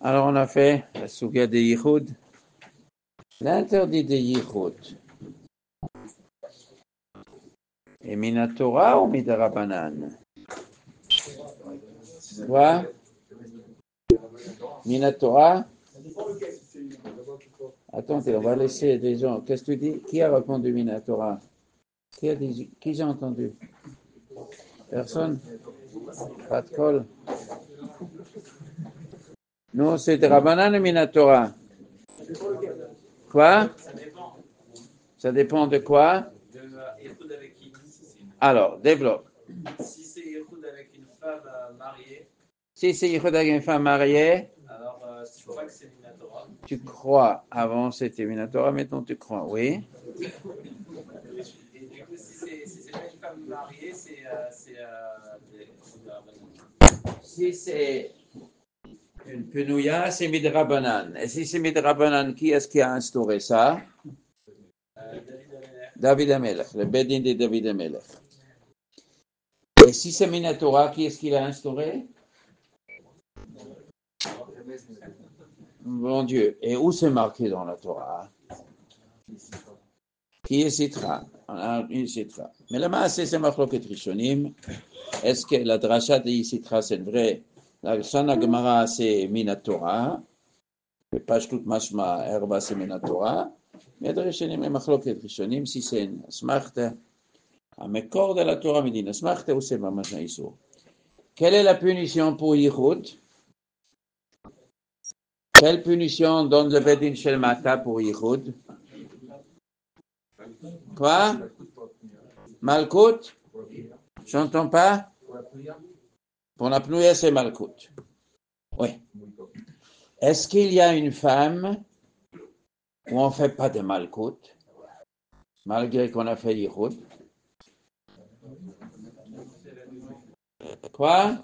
Alors, on a fait la souga de Yichud. L'interdit de Yichud. Et Minatora ou Midarabanan? Quoi? Minatora? Attendez, on va laisser des gens. Qu'est-ce que tu dis? Qui a répondu Minatora? Qui j'ai entendu? Personne? Pas de col? Non, c'est de Rabbanan ou Minatora? Quoi? Ça dépend de quoi? Yichud avec qui? Alors, développe. Si c'est Yichud avec une femme mariée, Si c'est Yichud avec une femme mariée, alors je crois que c'est Minatora. tu crois. Avant, c'était Minatora, maintenant tu crois. Oui. Et du coup, si c'est pas une femme mariée, c'est Si c'est une penouilla, c'est Midrabanan. Et si c'est Midrabanan, qui est-ce qui a instauré ça? David Amelech, le Bedin de David Amelech. Et si c'est Minatora, qui est-ce qui l'a instauré? Mon Dieu. Et où c'est marqué dans la Torah? Qui est Sitra? On a une Sitra. Mais le Maaseh, c'est Machloket Rishonim. Est-ce que la dracha de Sitra, c'est vrai? La Shana Gemara, c'est Minatora. Le Pashtut Mashma, Erba, c'est Minatora. Mais les Rishonim, les Machloket Rishonim, si c'est une Smarta, un Mekor de la Torah, Medina Smarta, ou c'est Mamashna Issour. Quelle est la punition pour Yichud? Quelle punition donne le Bedin Shel Mata pour Yichud? Quoi? Malkout? J'entends pas? Pour la pnouia, c'est Malkout. Oui. Est-ce qu'il y a une femme où on ne fait pas de Malkout, malgré qu'on a fait Yichud? Quoi?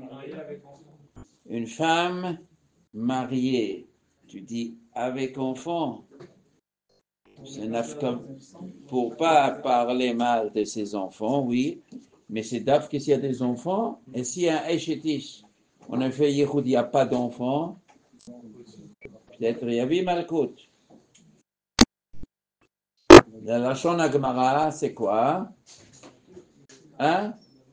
Une femme mariée, tu dis avec enfant. C'est pour pas parler mal de ses enfants, oui, mais c'est daf que s'il y a des enfants, et s'il y a un échetish, on a fait Yichud, il n'y a pas d'enfants, peut-être il y avait Malkout. La Lachon Agmara, c'est quoi? Hein?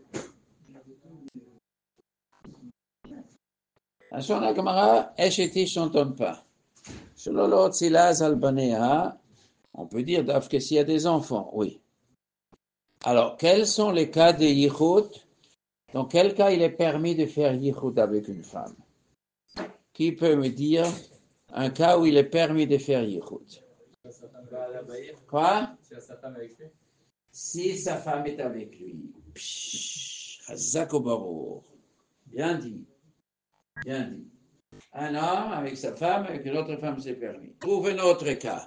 La Lachon Agmara, échetish, on ne tombe pas. Selon l'autre, Silaz Albanea, on peut dire daf que s'il y a des enfants, oui. Alors, quels sont les cas de Yichud? Dans quel cas il est permis de faire Yichud avec une femme? Qui peut me dire un cas où il est permis de faire Yichud? Quoi? Si sa femme est avec lui. Chazak Barour. Bien dit. Bien dit. Un homme avec sa femme, avec une autre femme, c'est permis. Trouve un autre cas.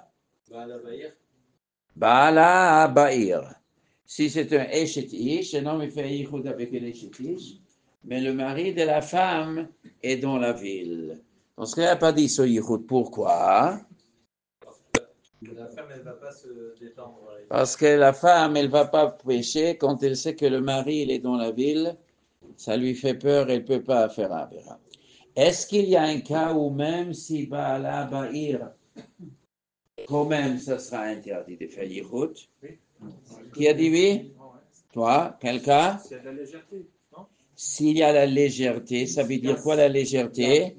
Bala Ba'ir. Si c'est un Eshet Ish, un homme fait Yichud avec un Eshet Ish, mais le mari de la femme est dans la ville. Dans ce cas, il n'a pas dit ce Yichud. Pourquoi? La femme, elle ne va pas se détendre. Parce que la femme, elle ne va pas pécher quand elle sait que le mari, il est dans la ville. Ça lui fait peur, elle ne peut pas faire Avera. Est-ce qu'il y a un cas où même si Baala Ba'ir, quand même, ça sera interdit de faire Yichud? Qui a dit oui? Toi, quel cas? S'il y a de la légèreté, non? S'il y a la légèreté, ça veut dire quoi la légèreté?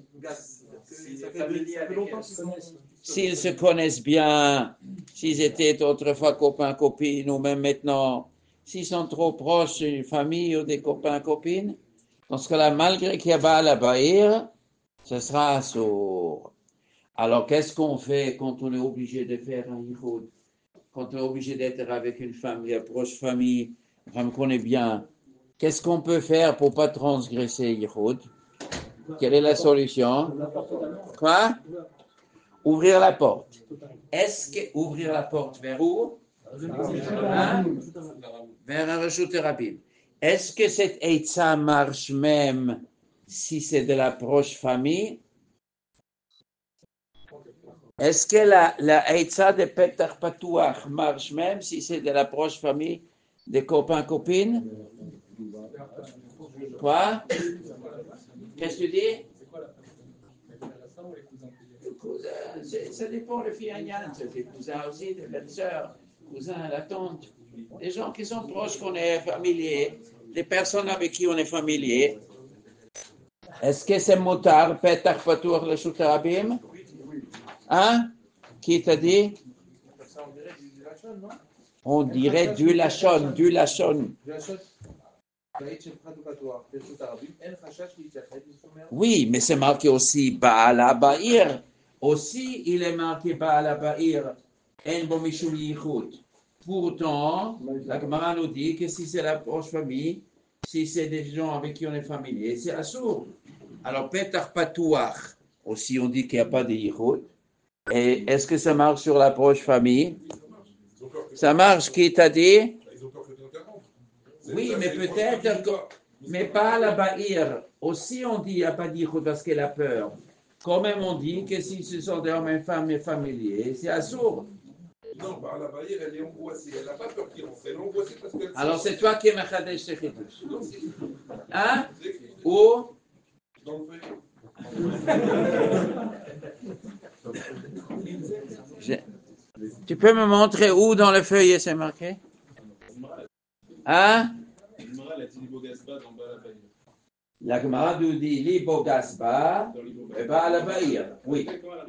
S'ils se connaissent bien, s'ils étaient autrefois copains, copines, ou même maintenant, s'ils sont trop proches d'une famille ou des copains, copines, dans ce cas-là, malgré qu'il y a Baal à Bahir, ce sera sourd. Alors, qu'est-ce qu'on fait quand on est obligé de faire un yichud? Quand on est obligé d'être avec une femme, une proche famille, une femme qu'on connaît bien, qu'est-ce qu'on peut faire pour ne pas transgresser yichud? Quelle est la solution? Quoi? Ouvrir la porte. Est-ce que ouvrir la porte vers où? Hein? Vers un reshut rapide. Est-ce que cette Eitza marche même si c'est de la proche famille? Est-ce que la Eitza de Petach Patouach marche même si c'est de la proche famille des copains, copines? Quoi? Qu'est-ce que tu dis? Les cousins, ça dépend le fianyan, c'est des cousins aussi, des belles-sœurs, cousins, la tante, des gens qui sont proches, qu'on est familier, des personnes avec qui on est familier. Est-ce que c'est motard, petach patour le shoutarabim? Hein? Qui t'a dit? On dirait du lachon, du lachon. Oui, mais c'est marqué aussi Baal HaBa'ir. Aussi, il est marqué Baal HaBa'ir. En bo mishum yichud. Pourtant, la Gemara nous dit que si c'est la proche famille, si c'est des gens avec qui on est familier, c'est assourd. Alors, Petach Patouach, aussi on dit qu'il n'y a pas de yichud. Et est-ce que ça marche sur la proche famille? Ça marche, qui t'a dit? Oui, mais peut-être, mais pas la Bahir. Aussi, on dit, il n'y a pas d'Ichud parce qu'elle a peur. Quand même, on dit que si ce sont des hommes et femmes et familiers, c'est assourd. Non, par la Bahir, elle est angoissée. Elle n'a pas peur qu'il rentre. Elle est angoissée parce qu'elle... Alors, c'est toi qui es Machadesh Shechidouche. Hein? Où? Dans le feuillet. Tu peux me montrer où dans le feuillet c'est marqué? Hein? La Gemara nous dit Libo Gasba et Baal HaBa'ir. Oui.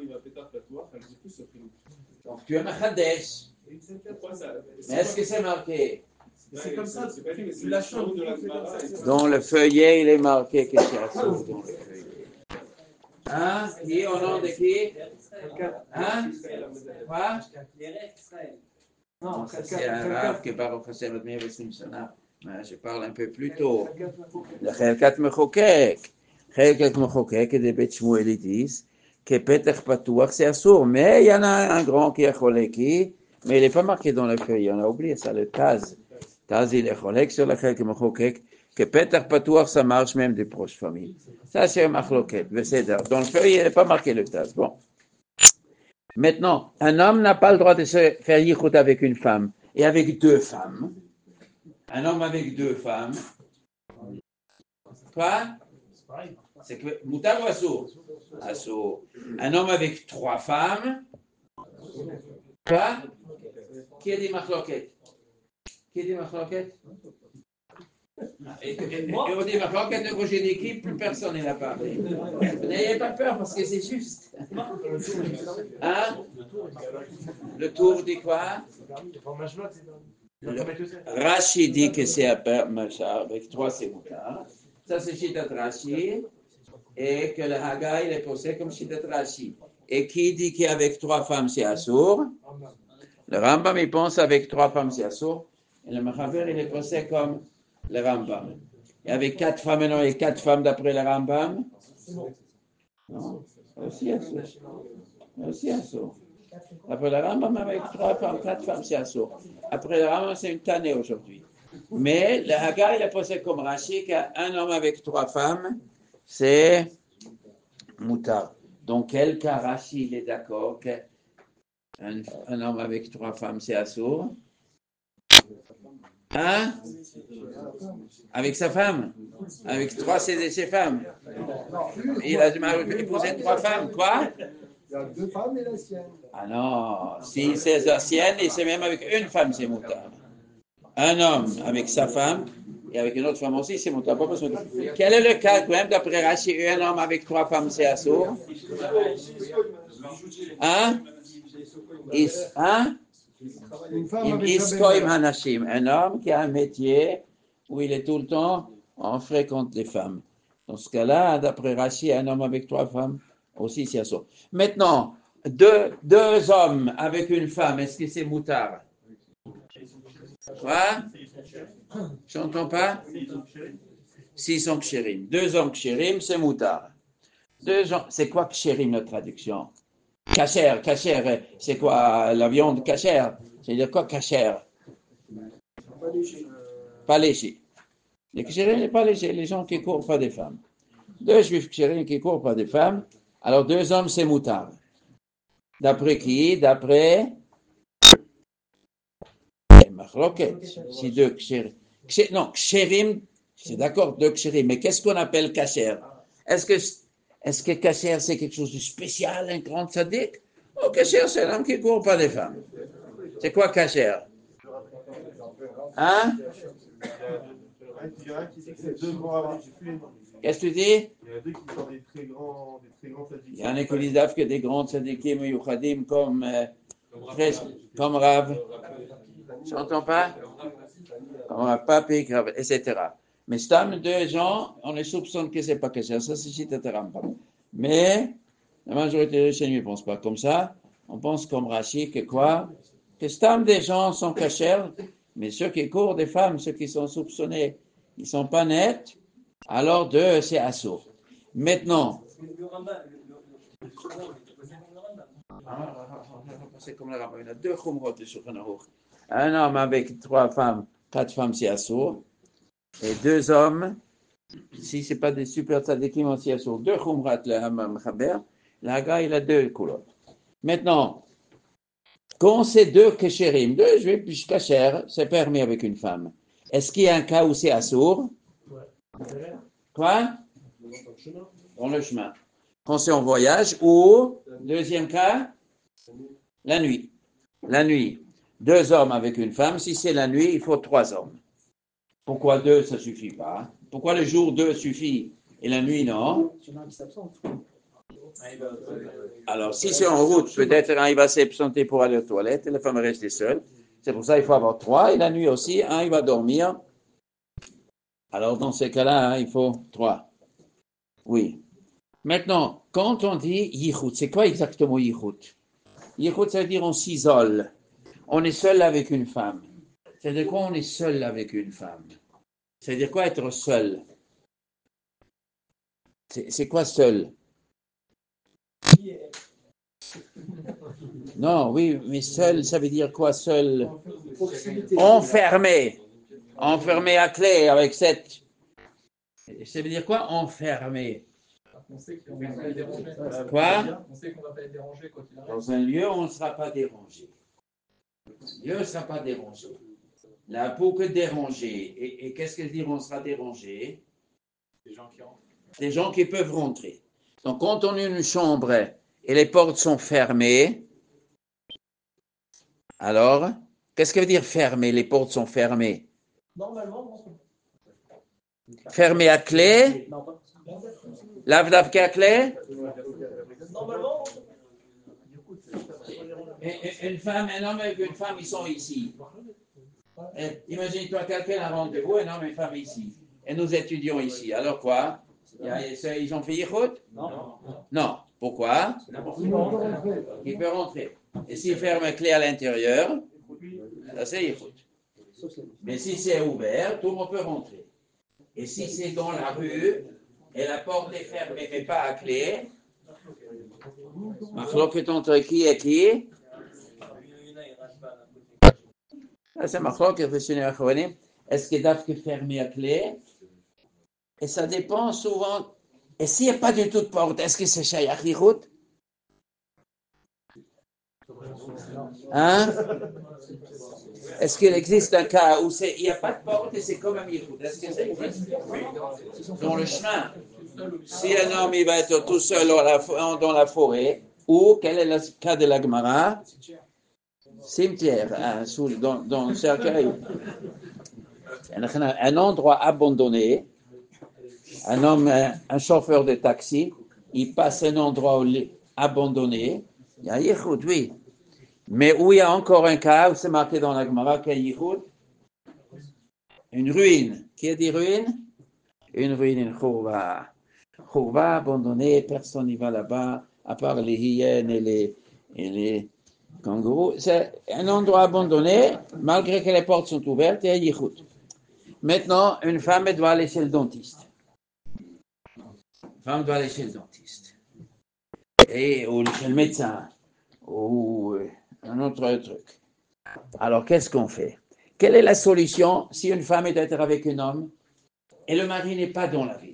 Donc tu es Machadesh. Mais est-ce que c'est marqué? C'est comme ça, c'est la chambre de la Gemara. Dans le feuillet, il est marqué que c'est assourd dans le feuillet. Hein? Qui au nom de qui? Hein? Quoi? Non, ça c'est un rave que Baruch Hashem Admir Vessim Sana. Je parle un peu plus tôt. Le Chelkat Mechokek. Chelkat Mechokek et des Beth Shmuel ils disent que Petach Patouach c'est assourd. Mais il y en a un grand qui est Choleki, mais il n'est pas marqué dans le feuillet. On a oublié ça, le Taz. Taz il est Cholek sur le Chelkat Mechokek. Que Petach Patouach ça marche même des proches familles. Ça c'est un Machloket. Dans le feuillet il n'est pas marqué le Taz. Bon. Maintenant, un homme n'a pas le droit de se faire yichud avec une femme et avec deux femmes. Un homme avec deux femmes. Quoi? C'est que moutar ou assour? Assour. Un homme avec trois femmes. Quoi? Qui a dit machloket? Qui a dit machloket? Et on dit machloket de projet d'équipe, plus personne n'a parlé. N'ayez pas peur parce que c'est juste. Hein? Le tour dit quoi? Rashi dit que c'est avec trois c'est moutar. Ça c'est Shitat Rashi. Et que le Haga il est posé comme Shitat Rashi. Et qui dit qu'avec trois femmes c'est assour? Le Rambam il pense avec trois femmes c'est assour. Et le Mechaber il est posé comme le Rambam. Et avec quatre femmes, non, et quatre femmes d'après le Rambam? Non, aussi assour. Aussi assour. Après le Rambam, avec trois femmes, quatre femmes, c'est assour. Après le Rambam, c'est une tannée aujourd'hui. Mais le Haga, il est posé comme Rashi qu'un homme avec trois femmes, c'est moutar. Dans quel cas Rashi, il est d'accord qu'un homme avec trois femmes, c'est assour? Hein? Avec sa femme? Avec trois, c'est ses femmes. Il a épousé trois femmes, quoi? Il y a deux femmes et la sienne. Ah non, si c'est la sienne et c'est même avec une femme, c'est moutar. Un homme avec sa femme et avec une autre femme aussi, c'est moutar. Pas besoin de... Quel est le cas, quand même, d'après Rashi, un homme avec trois femmes, c'est assour? Hein? Hein? Un homme qui a un métier où il est tout le temps, on fréquente les femmes. Dans ce cas-là, d'après Rashi, un homme avec trois femmes, aussi c'est assour. Maintenant, deux hommes avec une femme, est-ce que c'est moutar? Quoi? Je n'entends pas? S'ils sont kshérim. Deux hommes kshérim, c'est moutar. Deux hommes, c'est quoi kshérim, notre traduction? Kasher, c'est quoi la viande kasher? C'est-à-dire quoi kasher? Pas léger. Les kshérim, n'est pas léger, les gens qui ne courent pas des femmes. Deux juifs kshérim qui ne courent pas des femmes, alors deux hommes, c'est moutar. D'après qui? D'après Machloket. Si deux kshérim. Non, kshérim, c'est d'accord, deux kshérim. Mais qu'est-ce qu'on appelle kasher? Est-ce que Est-ce que kasher, c'est quelque chose de spécial, un grand tzaddik? Oh, kasher, c'est un homme qui ne court pas des femmes. C'est quoi kasher? Hein? Il y en a qui disent que c'est deux grands. Qu'est-ce que tu dis? Il y en a deux qui sont des très grands tzaddikim. Il y en a qui disent que des grands tzaddikim yuchadim comme Rav. Tu n'entends pas? Comme Rav Papi, etc. Mais stam deux gens, on les soupçonne que c'est pas kasher. Ça, c'est Shitat Rambam. Mais la majorité des chaînes ne pensent pas comme ça. On pense comme Rashi que quoi? Que stam des gens sont kasher, mais ceux qui courent des femmes, ceux qui sont soupçonnés, ils sont pas nets. Alors deux, c'est assourd. Maintenant. C'est comme le Rambam. Il y a deux chumrot de Shulchan Aruch. Un homme avec 3 femmes, 4 femmes, c'est assourd. Et 2 hommes, si ce n'est pas des super tzadikim aussi assourd, 2 chumrat le Hammam Chaber, la gars, il a 2 coulottes. Maintenant, quand c'est 2 kesherim, 2 juifs kasher, c'est permis avec une femme. Est-ce qu'il y a un cas où c'est assourd? Quoi? Dans le chemin. Quand c'est en voyage, ou, deuxième cas, la nuit. La nuit. 2 hommes avec une femme. Si c'est la nuit, il faut 3 hommes. Pourquoi 2, ça ne suffit pas? Pourquoi le jour 2 suffit et la nuit non? Alors, si c'est en route, peut-être un il va s'absenter pour aller aux toilettes et la femme est restée seule. C'est pour ça qu'il faut avoir 3. Et la nuit aussi, un il va dormir. Alors, dans ces cas-là, il faut 3. Oui. Maintenant, quand on dit yichut, c'est quoi exactement yichut? Yichut, ça veut dire on s'isole. On est seul avec une femme. C'est-à-dire quoi on est seul avec une femme? C'est-à-dire quoi être seul? C'est quoi seul? Non, oui, mais seul, ça veut dire quoi seul? Enfermé. Enfermé à clé avec cette... Ça veut dire quoi enfermé? On sait qu'on va pas être dérangé. Quoi? On sait qu'on va pas être dérangé quand il arrive. Dans un lieu, on ne sera pas dérangé. Le lieu ne sera pas dérangé. Là, pour que déranger, et qu'est-ce que dire on sera dérangé? Des gens qui rentrent. Des gens qui peuvent rentrer. Donc, quand on est une chambre et les portes sont fermées, alors, qu'est-ce que veut dire fermées? Les portes sont fermées. Normalement, Fermées à clé? Lavdavka à clé? Normalement. Une femme, un homme avec une femme, ils sont ici. Imagine-toi quelqu'un a rendez-vous, un homme et une femme ici. Et nous étudions ici. Alors quoi? Ils ont fait yichut? Non. Pourquoi? Il peut rentrer. Et s'il ferme la clé à l'intérieur, ça c'est yichut. Mais si c'est ouvert, tout le monde peut rentrer. Et si c'est dans la rue, et la porte est fermée, mais pas à clé, machloket entre qui et qui? C'est machloket Rishonim Achronim. Est-ce qu'il doit être fermé à clé? Et ça dépend souvent. Et s'il n'y a pas du tout de porte, est-ce que c'est shayach yichut? Hein? Est-ce qu'il existe un cas où il n'y a pas de porte et c'est comme un yichut? Est-ce que ça existe? Dans le chemin. Si un homme il va être tout seul dans la forêt, ou quel est le cas de la Gemara? Cimetière, dans le cercueil. Un endroit abandonné, un chauffeur de taxi, il passe un endroit abandonné, il y a yichut, oui. Mais où il y a encore un cas, où c'est marqué dans la Gemara qu'il y a yichut, une ruine. Qui a dit ruine? Une ruine, une chouva. Chouva abandonnée, personne n'y va là-bas, à part les hyènes et les kangourous. C'est un endroit abandonné, malgré que les portes sont ouvertes, il y a yichut. Maintenant, une femme elle doit aller chez le dentiste. Une femme doit aller chez le dentiste. Ou chez le médecin. Ou un autre truc. Alors, qu'est-ce qu'on fait? Quelle est la solution si une femme est d'être avec un homme et le mari n'est pas dans la ville?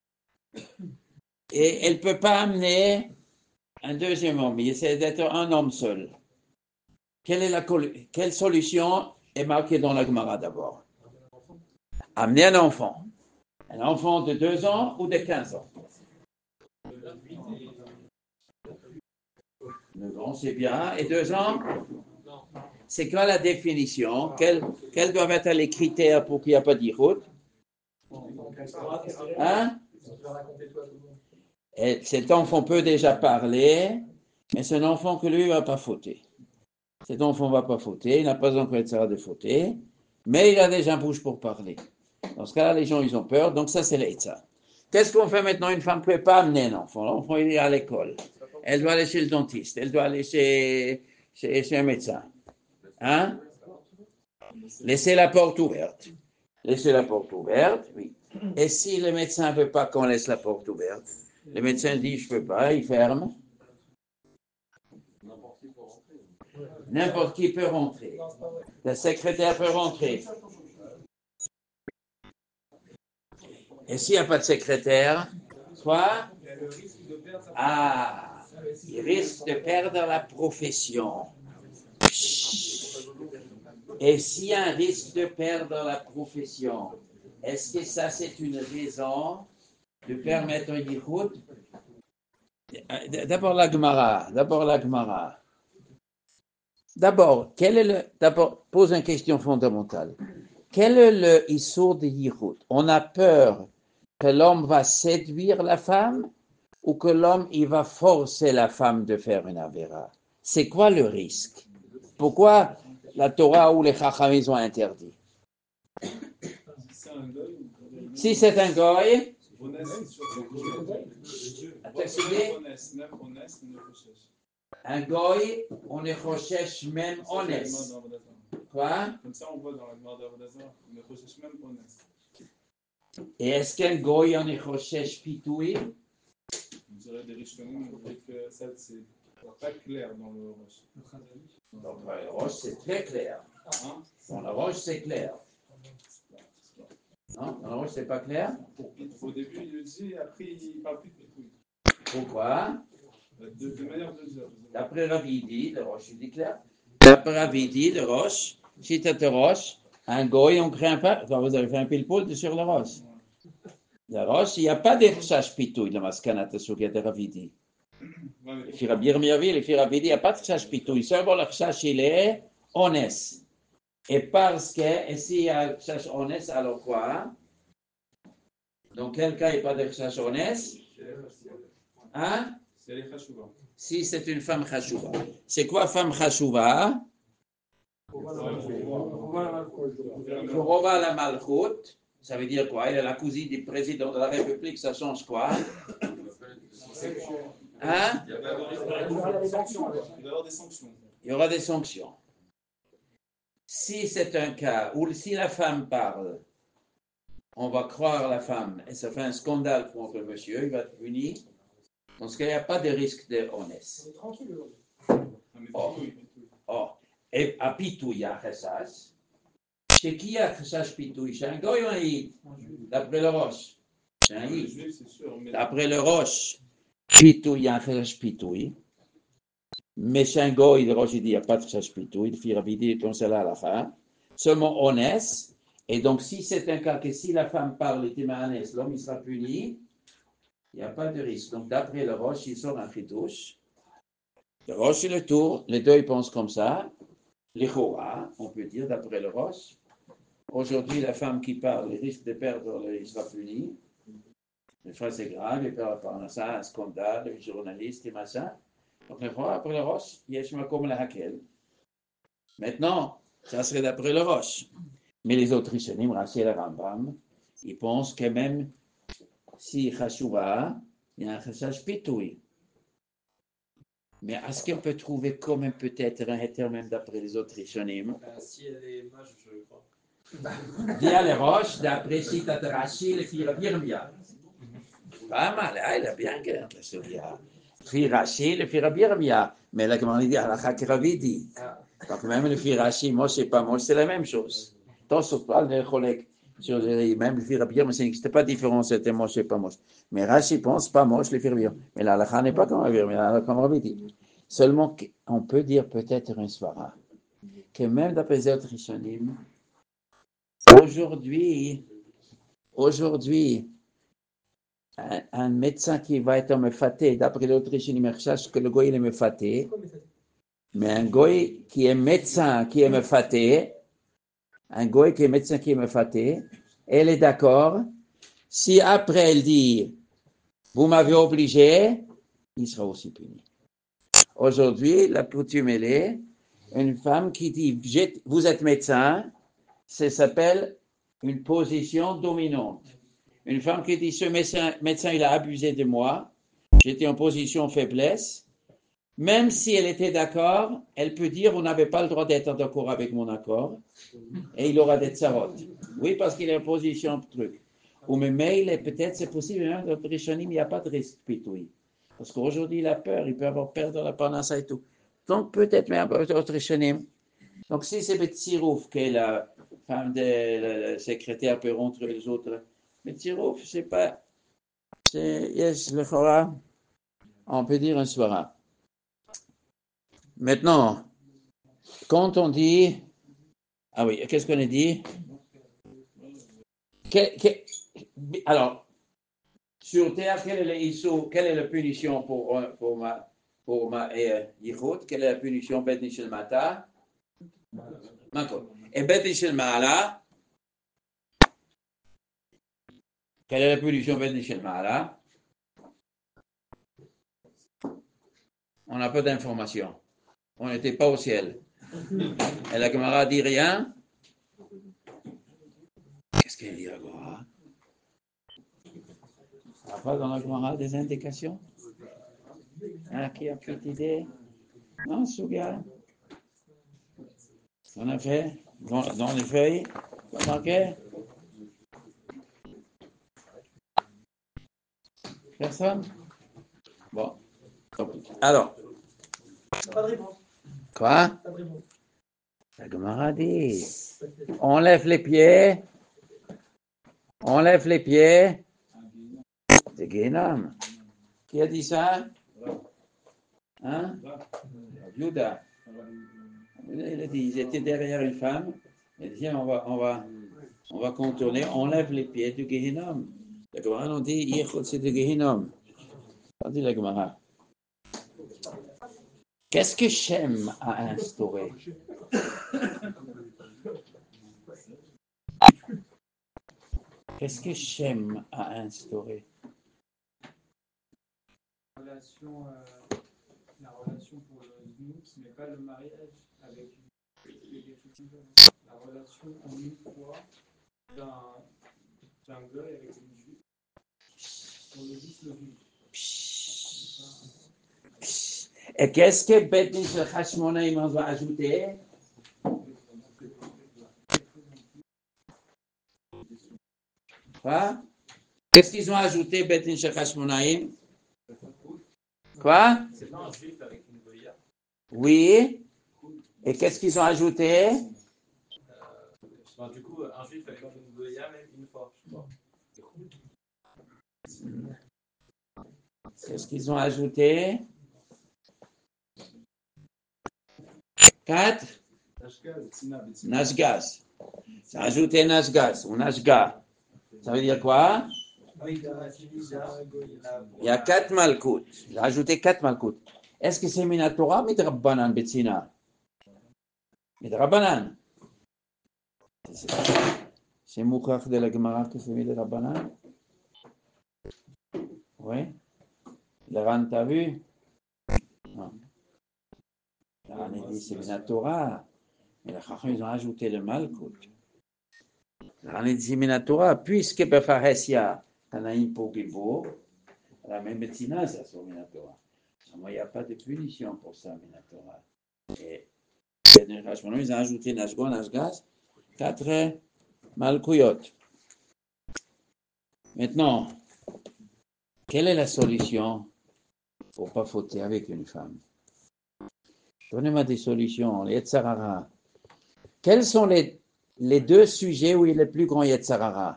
Et elle ne peut pas amener un deuxième homme, il essaie d'être un homme seul. Quelle solution est marquée dans la Gemara d'abord? Amener un enfant. Un enfant de 2 ans ou de 15 ans? 9 ans, c'est bien. Et 2 ans? C'est quoi la définition? Quels doivent être les critères pour qu'il n'y ait pas d'Ihoud? Hein? Et cet enfant peut déjà parler, mais c'est un enfant que lui ne va pas fauter. Cet enfant ne va pas fauter, il n'a pas encore été de fauter, mais il a déjà une bouche pour parler. Dans ce cas-là, les gens, ils ont peur, donc ça, c'est l'Eitza. Qu'est-ce qu'on fait maintenant? Une femme ne peut pas amener un enfant. L'enfant, il est à l'école. Elle doit aller chez le dentiste, elle doit aller chez un médecin. Hein? Laissez la porte ouverte. Laissez la porte ouverte, oui. Et si le médecin ne veut pas qu'on laisse la porte ouverte, le médecin dit, je ne peux pas, il ferme. N'importe qui peut rentrer. Le secrétaire peut rentrer. Et s'il n'y a pas de secrétaire, quoi? Ah, il risque de perdre la profession. Et s'il y a un risque de perdre la profession, est-ce que ça, c'est une raison de permettre un yichud? D'abord la Gemara. D'abord, pose une question fondamentale. Quel est le issour de yichud? On a peur que l'homme va séduire la femme ou que l'homme il va forcer la femme de faire une avéra? C'est quoi le risque? Pourquoi la Torah ou les Chachamim ont interdit? Si c'est un goy, un goy, on est chochesh même honnête. Quoi? Comme ça, on voit dans la Gemara d'Avodazara, on est chochesh même honnête. Et est-ce qu'un goy, on est chochesh pitoui? On dirait des riches comme nous, on dirait que ça, c'est pas clair dans le roche. Dans le roche, c'est très clair. Dans le roche, c'est clair. Non, dans le roche, c'est pas clair? Au début, il le dit, après, il parle plus de pitouille. Pourquoi? De manière de dire. D'après Ravidi, le roche, il dit clair. D'après Ravidi, le roche, si tu as le roche, un goy, on craint pas. Quand vous avez fait un pile-poule sur le roche. Le roche, il n'y a pas d'Irchash pitouille, le maskanat, sur le Ravidi. Le Firabir Miavi, le Firabidi, il n'y a pas d'Irchash pitouille. Seulement, l'Irchash, il est honnête. Et parce que, et s'il y a l'Irchash honnête, alors quoi? Dans quel cas il n'y a pas d'Irchash honnête? Hein? C'est les chashuvah. Si c'est une femme chashouva. C'est quoi femme chashouva? Korova la malchoute. Ça veut dire quoi? Elle est la cousine du président de la République, ça change quoi? Hein? Il va y avoir des sanctions. Il y aura des sanctions. Si c'est un cas où si la femme parle, on va croire la femme et ça fait un scandale contre le monsieur, il va être puni. Dans ce cas, il n'y a pas de risque de honnête. Oh. Et à Pitou, il y a Chessas. Chez qui il y a Chessas Pitou? Chez un goy ou un Yid? D'après le Roche. Chez un Yid. D'après le Roche, Pitou, il y a un Chessas Pitou. Mais chez un goy, le Roche, il dit, il n'y a pas de Chessas Pitou. Il fait rapide, comme c'est là à la fin. Seulement honnête. Et donc, si c'est un cas que si la femme parle, il l'homme, il sera puni. Il n'y a pas de risque. Donc, d'après le Roche, il sort un chidouche. Le Roche et le Tour, les deux, ils pensent comme ça. Les Chora, on peut dire, d'après le Roche. Aujourd'hui, la femme qui parle, il risque de perdre, il sera puni. Des fois, c'est grave, il perd par ça, un scandale, un journaliste et machin. Donc, le Chora, après le Roche, il y a comme la Hakel. Maintenant, ça serait d'après le Roche. Mais les autres Rishonim, Rashi et le Rambam, ils pensent que même si Chashuvah, il y a un Chashash Pitoui. Mais est-ce qu'on peut trouver quand même peut-être un héter même d'après les autres Rishonim? Si elle est mage, je crois. Via les roches, d'après Chita de Rashi, le Firabirmia. Pas mal, il a bien gagné la Souria. Rashi, le Firabirmia. Mais là, comment on dit, à la Chakravidi. Donc même le Firashi, moi, c'est pas moi, c'est la même chose. Tant sur pas les collègues. Même le Firabir, mais ça n'existe pas de différence, c'était moche et pas moche. Mais Rashi pense pas moche, le Firabir. Mais la halakha n'est pas comme Rabir, mais la comme Rabbi dit. Seulement, on peut dire peut-être un svara, que même d'après les autres Rishonim, aujourd'hui, un médecin qui va être mefaté, d'après l'Autriche, il me cherche que le goy il est mefaté, mais un goy qui est médecin qui est mefaté, un goy qui est médecin qui est mefaté, elle est d'accord. Si après elle dit, vous m'avez obligé, il sera aussi puni. Aujourd'hui, la coutume elle est, une femme qui dit, vous êtes médecin, ça s'appelle une position dominante. Une femme qui dit, ce médecin il a abusé de moi, j'étais en position faiblesse, même si elle était d'accord, elle peut dire, vous n'avez pas le droit d'être d'accord avec mon accord, et il aura des tsarot. Oui, parce qu'il est en position truc. Ou même mail, peut-être c'est possible, hein, dans Rishonim, il n'y a pas de risque pitoui. Parce qu'aujourd'hui, il a peur, il peut avoir peur de la parnassa et tout. Donc peut-être, mais d'autres Rishonim. Donc si c'est Betsirouf, qui est la femme de la secrétaire, peut rentrer les autres. Betsirouf, c'est pas, c'est, yes, le Chora, on peut dire un soir. Maintenant, quand on dit, ah oui, qu'est-ce qu'on a dit? Alors, sur terre, quelle est la punition pour ma yichut? Quelle est la punition Bet Nishel Mata? Et Bet Nishel Ma'ala? Quelle est la punition Bet Nishel Ma'ala? On n'a pas d'informations. On n'était pas au ciel. Et la Gemara dit rien. Qu'est-ce qu'elle dit la Gemara? Il n'y a pas dans la Gemara des indications? Hein, qui a petite idée? Non, Souga? On a fait dans les feuilles? Pas marqué? Personne? Bon. Alors. Pas de réponse. Quoi? Pas de réponse. La Gemara dit, on lève les pieds, c'est Guénam. Qui a dit ça? Hein? Yuda. Il a dit, ils étaient derrière une femme, il a dit, on va contourner, on lève les pieds du Guénam. La Gemara nous dit, Yechot c'est du Guénam. Ça dit la Gemara. Qu'est-ce que Shem a instauré? Qu'est-ce que Shem a instauré? La relation pour le znout, mais pas le mariage avec la relation en une fois d'un goy avec une juive. On le dit le Et qu'est-ce que Bet Nishel Hashmonaïm va ajouter? Quoi? Qu'est-ce qu'ils ont ajouté Bet Nishel Hashmonaïm? Quoi? C'est pas un juif avec une goya. Oui. Et qu'est-ce qu'ils ont ajouté? Du coup, un juif avec une goya, même une fois, je crois. Qu'est-ce qu'ils ont ajouté? 4. Nashgaz. Ça a ajouté Nashgaz ou Nashga. Ça veut dire quoi? Il y a 4 malkout. Il a ajouté 4 malkout. Est-ce que c'est Minatora ou Midrabbanan Betsina? Midrabbanan. C'est Moukach de la Gemara que c'est Midrabbanan? Oui. Le Ran, t'as vu? Non. Le Ran, il dit c'est Minatora. Mais les Chacham, ils ont ajouté le malkout. Le Ran, il dit c'est Minatora, puisque Befaresia, Tanaïm pour Bilbo, la même Betsina, ça sort Minatora. Moi, il n'y a pas de punition pour ça, Minatora. Et ils ont ajouté Nashgon, Nashgaz, 4 malkouyot. Maintenant, quelle est la solution pour ne pas fauter avec une femme? Donnez-moi des solutions. Yetzarara. Quels sont les 2 sujets où il est le plus grand Yetzarara?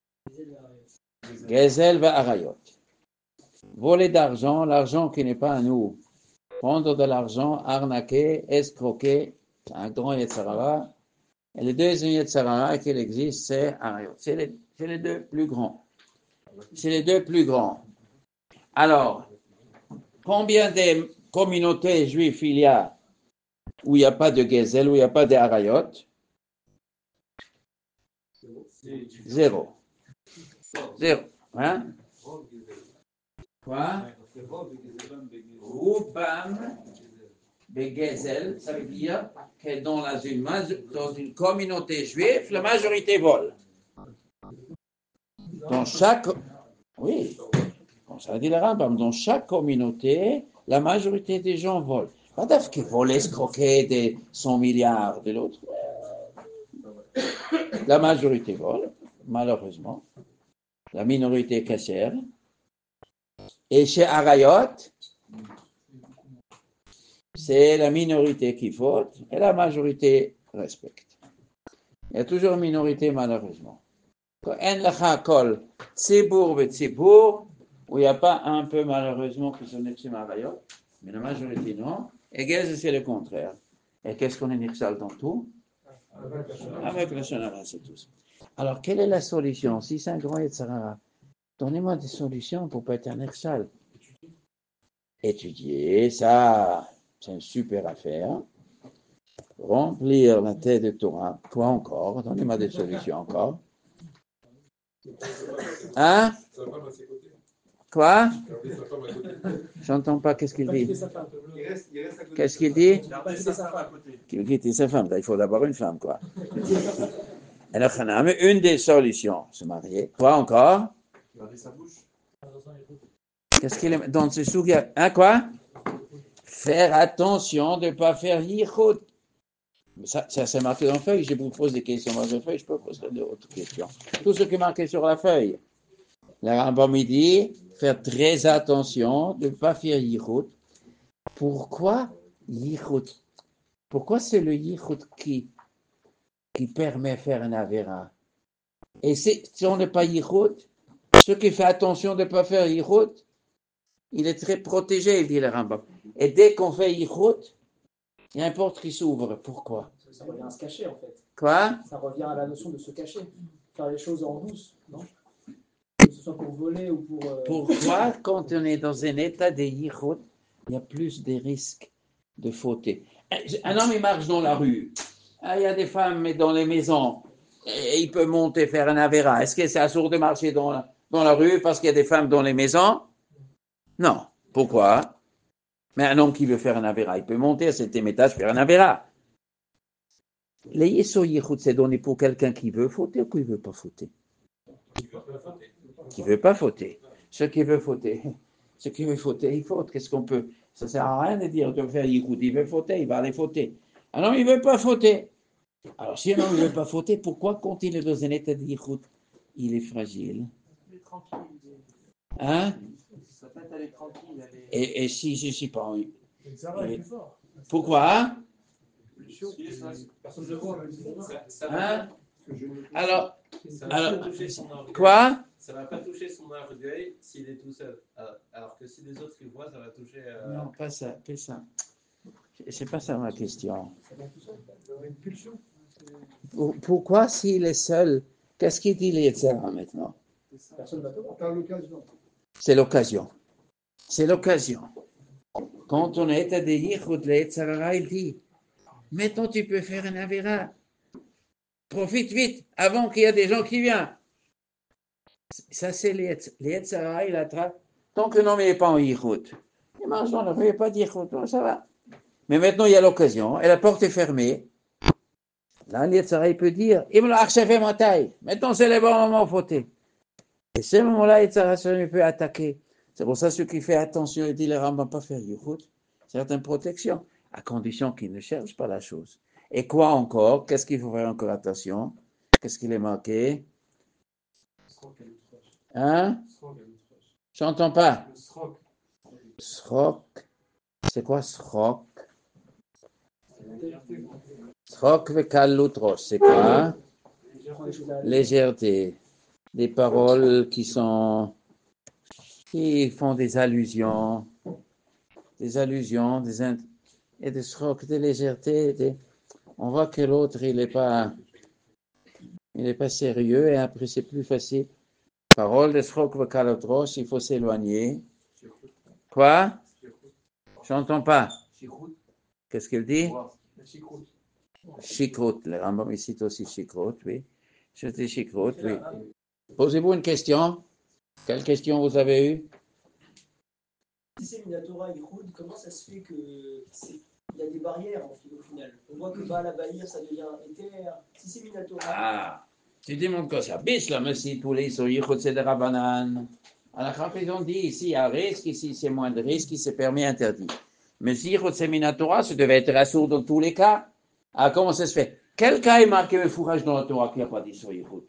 Gezel va Arayot. Voler d'argent, l'argent qui n'est pas à nous. Prendre de l'argent, arnaquer, escroquer, c'est un grand Yetzarara. Et le deuxième Yetzarara qu'il existe, c'est Arayot. C'est les 2 plus grands. C'est les deux plus grands. Alors, combien de communautés juives il y a où il n'y a pas de Gezel, où il n'y a pas de Harayot? Zéro. Hein? Quoi? Rubam Begezel, ça veut dire que dans une communauté juive, la majorité vole. Dans chaque... Oui, ça veut dire le Rambam, dans chaque communauté, la majorité des gens volent. Pas d'affaire qui volent, escroquer des 100 milliards de l'autre. La majorité vole, malheureusement. La minorité cachère. Et chez Harayot, c'est la minorité qui vote et la majorité respecte. Il y a toujours une minorité, malheureusement. En lacha kol tzibour betzibour, où il n'y a pas un peu, malheureusement, qui sont nexim Harayot, mais la majorité non. Et Gez, c'est le contraire. Et qu'est-ce qu'on est nexal dans tout? Avec le Shonara, c'est tout. Alors, quelle est la solution? Si c'est un grand Yetzirara, donnez-moi des solutions pour ne pas être un nexal. Étudier, ça, c'est une super affaire. Remplir la tête de Torah, quoi encore? Donnez-moi des solutions encore. Hein? Quoi? J'entends pas, qu'est-ce qu'il dit? Qu'est-ce qu'il dit? Qu'il quitte sa femme, il faut d'abord une femme, quoi. Alors, une des solutions, se marier. Quoi encore? Qu'est-ce qu'il est dans ce souga? Hein, quoi? Faire attention de ne pas faire yichud. Ça c'est marqué dans la feuille. Je vous pose des questions dans la feuille, je peux poser d'autres questions. Tout ce qui est marqué sur la feuille. La Rambam me dit, faire très attention de ne pas faire yichud. Pourquoi yichud? Pourquoi c'est le yichud qui permet de faire un avera? Et si on n'est pas yichud, ceux qui font attention de ne pas faire yichud, il est très protégé, il dit le Rambam. Et dès qu'on fait yichud, il y a une porte qui s'ouvre. Pourquoi? Ça revient à se cacher, en fait. Quoi? Ça revient à la notion de se cacher. Faire les choses en douce, non? Que ce soit pour voler ou pour... Pourquoi, quand on est dans un état de yichud, il y a plus de risques de fauter? Un homme, il marche dans la rue. Il y a des femmes dans les maisons. Et il peut monter, faire un avera. Est-ce que c'est assourd de marcher dans la rue parce qu'il y a des femmes dans les maisons? Non. Pourquoi? Mais un homme qui veut faire un avera, il peut monter à 7e étage, faire un avera. Les yeso yichud, c'est donné pour quelqu'un qui veut fauter ou qui ne veut pas fauter? Qui ne veut pas fauter. Ceux qui veulent fauter, il faute. Qu'est-ce qu'on peut? Ça ne sert à rien de dire de faire yichud. Il veut fauter, il va aller fauter. Un homme, il ne veut pas fauter. Alors, si un homme ne veut pas fauter, pourquoi quand il est dans un état de yichud, il est fragile? Hein? Et si je ne suis pas en... Pourquoi? Hein? Alors, quoi? Ça ne va pas toucher son orgueil s'il est tout seul. Alors que si les autres ils voient, ça va toucher. Non, pas ça. C'est pas ça ma question. Pourquoi s'il est seul? Qu'est-ce qu'il dit les Yetzirah maintenant? C'est l'occasion. C'est l'occasion. Quand on est à des yichud, les Yetzirah, il dit, maintenant tu peux faire un avera. Profite vite, avant qu'il y ait des gens qui viennent. Ça, c'est les Yetzirah, il attrape. Tant que l'homme n'est pas en yichud, il marche dans la rue, il n'y a pas de yichud, ça va. Mais maintenant, il y a l'occasion, et la porte est fermée. Là, le Yetzirah, il peut dire, il me l'a archivé ma taille. Maintenant, c'est le bon moment de fauter. Et ce moment-là, Yetzirah, il peut attaquer. C'est pour ça, ceux qui font attention, il dit, les Rambam pas faire yichud, certaines protections, à condition qu'ils ne cherchent pas la chose. Et quoi encore? Qu'est-ce qu'il faut faire encore attention? Qu'est-ce qu'il est marqué? Hein? J'entends pas. Srok. C'est quoi srok? Srok vekalutros. C'est quoi? Légèreté. Des paroles qui font des allusions, et des srok, de légèreté. On voit que l'autre, il est pas sérieux, et après c'est plus facile Parole de Shrok Vekalotros, il faut s'éloigner. Quoi? J'entends pas. Qu'est-ce qu'il dit? Chikrot. Le Rambam il cite aussi Chikrot, oui. Je dis Chikrot, oui. Posez-vous une question. Quelle question vous avez eue? Si c'est Minatora et Yichud, comment ça se fait qu'il y a des barrières au final? On voit que Baal Abayir, ça devient éther. Si c'est Minatora. Ah, tu demandes quoi ça? Bis là, mais si tous les sont Yichud, c'est de Rabbanan. Alors, ils ont dit ici, il y a un risque, ici, c'est moins de risque, ici, c'est permis, interdit. Mais si Yichud, c'est Minatora, ça devait être assourd dans tous les cas. Ah, comment ça se fait? Quel cas est marqué le fourrage dans la Torah qui n'a pas dit sur Yichud?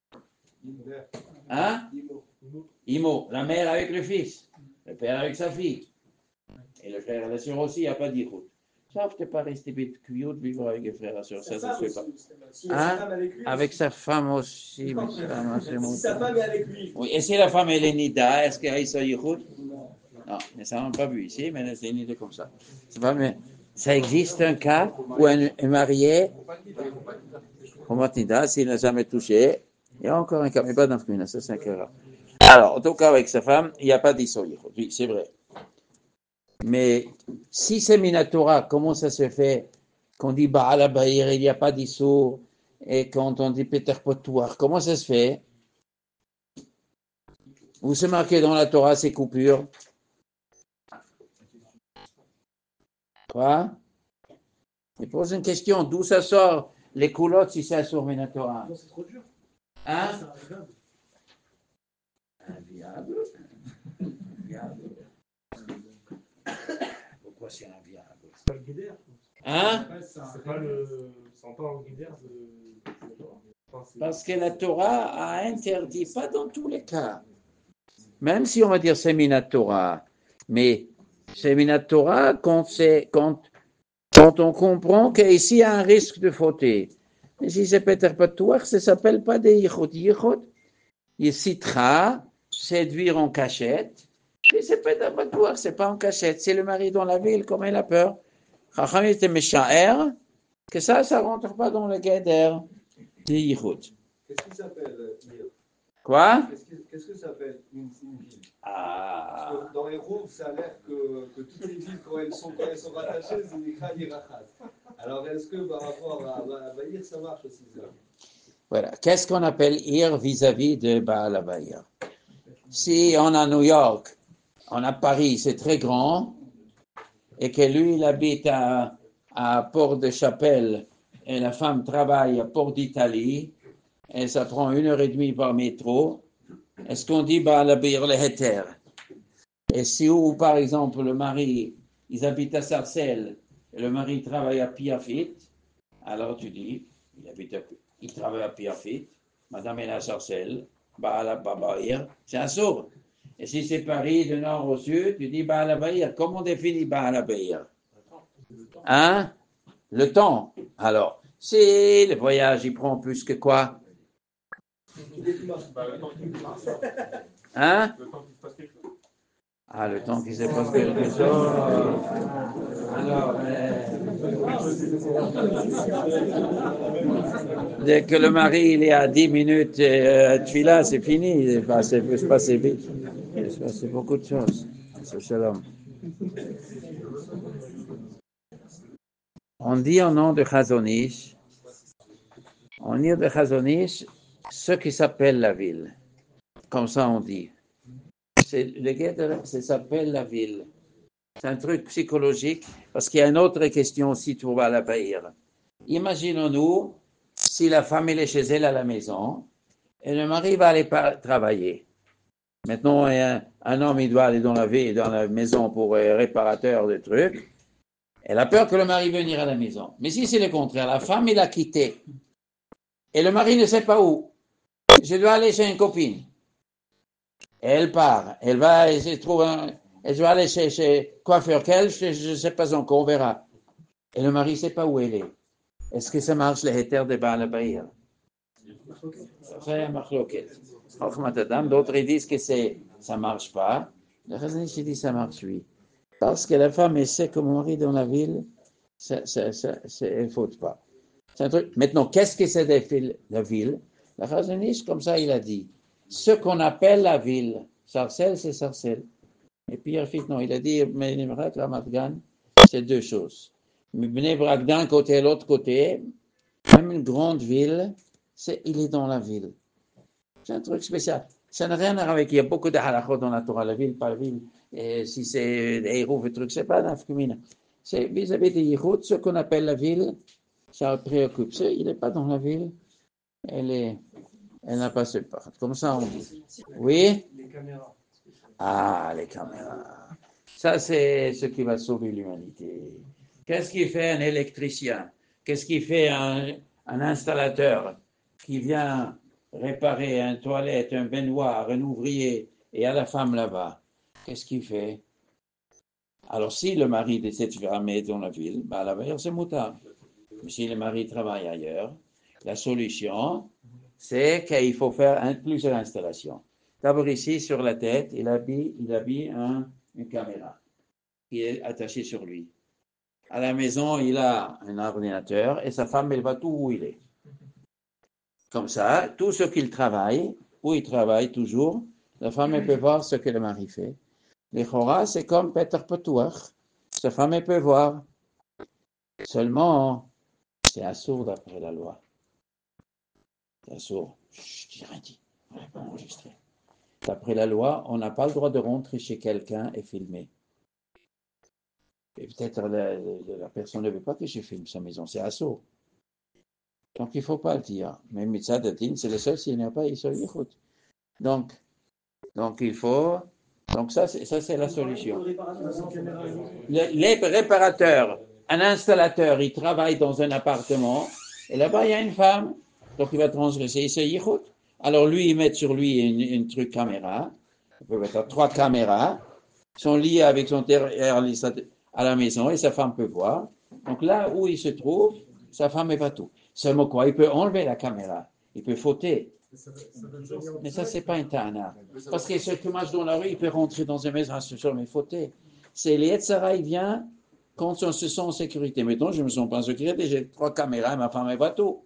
Hein? Imo, la mère avec le fils, le père avec sa fille. Et le frère et la sœur aussi, il n'y a pas dit Yichud. Ça, je ne pas rester vite cute, vivre avec les frères et sœurs, ça ne se fait pas. Hein? Avec sa femme aussi. Si sa femme est avec lui. Oui, et si la femme elle est nida, est-ce qu'elle est sur Yichud? Non, mais ça on n'a pas vu ici, mais c'est nida comme ça. C'est pas, mais ça existe un cas où un marié, nida, s'il n'a jamais touché, il y a encore un cas, mais pas dans ce cas, ça c'est un cas rare. Alors, en tout cas, avec sa femme, il n'y a pas d'issur Yichud. Oui, c'est vrai. Mais si c'est Minatora, comment ça se fait qu'on dit Baal Abayir, il n'y a pas d'issur, et quand on dit Peter Potouar, comment ça se fait? Où c'est marqué dans la Torah ces coupures? Quoi? Il pose une question, d'où ça sort les coulottes si c'est sur Minatora? C'est trop dur. Hein? Inviable. Inviable. Pourquoi c'est inviable? C'est pas le guéder. Hein? C'est pas le. C'est encore le guéder de. Parce que la Torah a interdit, pas dans tous les cas. Même si on va dire c'est Minatora, mais c'est Minatora quand on comprend qu'ici il y a un risque de fauter. Mais si c'est Peter Patouach, ça ne s'appelle pas des Yichud. Yichud, il citera séduire en cachette. Puis c'est Peter Patouach, c'est pas en cachette. C'est le mari dans la ville, comme il a peur. Chacham était méchant, que ça rentre pas dans le guéder des Yichud. Qu'est-ce qui s'appelle Ir? Quoi? Qu'est-ce que ça s'appelle une ville? Ah. Parce que dans les roues, ça a l'air que toutes les villes, quand elles sont rattachées, c'est des Irachas. Alors, est-ce que par rapport à Bahir, ça marche aussi ça? Voilà. Qu'est-ce qu'on appelle Ir vis-à-vis de Baal Abayir? Si on a New York, on a Paris, c'est très grand, et que lui, il habite à Port-de-Chapelle, et la femme travaille à Port d'Italie, et ça prend 1h30 par métro, est-ce qu'on dit Baal Abayir le Heter? Et si, ou par exemple, le mari, ils habitent à Sarcelles, et le mari travaille à Pierrefitte, alors tu dis, il travaille à Pierrefitte, madame est à Sarcelles, Baal Abayir, c'est un sourd. Et si c'est Paris de nord au sud, tu dis Baal Abayir. Comment on définit Baal Abayir? Hein? Le temps. Alors, si le voyage, il prend plus que quoi? Hein? Ah, le temps qu'il se passe quelque chose. Alors, dès que le mari il est à 10 minutes, tu là, c'est fini. Il peut se passer vite. Il peut se passer beaucoup de choses. C'est shalom. On dit au nom de Chazon Ish, on dit de Chazon Ish ce qui s'appelle la ville. Comme ça on dit. Le guet, ça s'appelle la ville. C'est un truc psychologique, parce qu'il y a une autre question aussi pour Baal Abayir. Imaginons-nous, si la femme elle est chez elle à la maison, et le mari va aller travailler. Maintenant, un homme, il doit aller dans la maison pour réparateur de trucs. Elle a peur que le mari vienne venir à la maison. Mais si c'est le contraire, la femme, il a quitté. Et le mari ne sait pas où. Je dois aller chez une copine. Et elle part. Elle va, elle va aller chez coiffeur qu'elle, je ne sais pas encore, on verra. Et le mari ne sait pas où elle est. Est-ce que ça marche, les héters de Baal Abayir? C'est un marloquet. D'autres disent que ça ne marche pas. Le Chazon Ish dit ça marche, oui. Parce que la femme, elle sait que mon mari dans la ville, elle ne faute pas. C'est un truc. Maintenant, qu'est-ce que c'est la ville? Le Chazon Ish, comme ça, il a dit. ce qu'on appelle la ville. Sarcelles, c'est Sarcelles. Et puis non, il a dit, Bnei Brak, Ramat Gan, c'est deux choses. Mais Bnei Brak d'un côté et l'autre côté, même une grande ville, il est dans la ville. C'est un truc spécial. Ça n'a rien à voir avec, il y a beaucoup de halachot dans la Torah, la ville, pas la ville. Et si c'est des héros et trucs, c'est pas nafkumina. C'est vis-à-vis des Yichud, ce qu'on appelle la ville, ça le préoccupe. Il n'est pas dans la ville, elle n'a pas ce part. Comme ça, on dit. Oui? Les caméras. Ah, les caméras. Ça, c'est ce qui va sauver l'humanité. Qu'est-ce qui fait un électricien? Qu'est-ce qui fait un installateur qui vient réparer une toilette, un baignoire, un ouvrier, et à la femme là-bas? Qu'est-ce qu'il fait? Alors, si le mari décide de ramener dans la ville, bah, la veille, c'est moutard. Mais si le mari travaille ailleurs, la solution, c'est qu'il faut faire plusieurs installations. D'abord, ici, sur la tête, il habille une caméra qui est attachée sur lui. À la maison, il a un ordinateur et sa femme, elle va tout où il est. Comme ça, tout ce qu'il travaille, où il travaille toujours, la femme, elle peut voir ce que le mari fait. Les Chora, c'est comme Peter Petouach. Sa femme, elle peut voir. Seulement, c'est assourd d'après la loi. C'est assourd. Je n'ai rien dit. On n'a pas enregistré. D'après la loi, on n'a pas le droit de rentrer chez quelqu'un et filmer. Et peut-être la personne ne veut pas que je filme sa maison. C'est assourd. Donc, il ne faut pas le dire. Mais Mitzad Adin, c'est le seul s'il n'y a pas Yisrael Yichud. Donc, il faut... Donc, ça, c'est la solution. Les réparateurs, un installateur, il travaille dans un appartement, et là-bas, il y a une femme, donc il va transgresser Yisrael Yichud. Alors, lui, il met sur lui une truc caméra, il peut mettre 3 caméras, sont liées avec son terrain à la maison, et sa femme peut voir. Donc, là où il se trouve, sa femme est pas tout. Seulement quoi, il peut enlever la caméra, il peut fauter. Mais ça, c'est pas un tana. Parce que ce qui marche dans la rue, il peut rentrer dans une maison sur mais fauter. C'est les Yetzara, il vient quand on se sent en sécurité. Maintenant, je me sens pas en sécurité, j'ai 3 caméras, ma femme est pas tout.